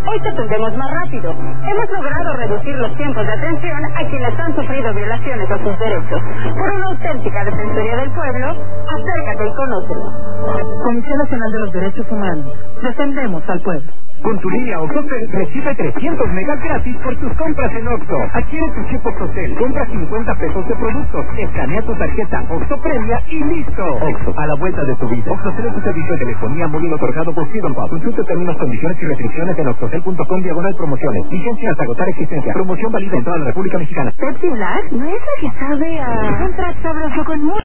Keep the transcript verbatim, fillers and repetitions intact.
Hoy te atendemos más rápido. Hemos logrado reducir los tiempos de atención a quienes han sufrido violaciones a sus derechos. Por una auténtica Defensoría del Pueblo, acércate y conócelo. Comisión Nacional de los Derechos Humanos. Defendemos al pueblo. Con tu línea OXXOCEL recibe trescientos megas gratis por tus compras en Oxxo. Adquiere tu chip OXXOCEL, compra cincuenta pesos de productos, escanea tu tarjeta Oxxo Premia y listo. Oxxo, a la vuelta de tu vida. OXXOCEL es tu servicio de telefonía móvil otorgado por Freedom Pub. Consulta términos, condiciones y restricciones en oxxocel punto com diagonal promociones. Vigencia hasta agotar existencia. Promoción válida en toda la República Mexicana. Pepsi Black no es la que sabe a... Un track sabroso con mucho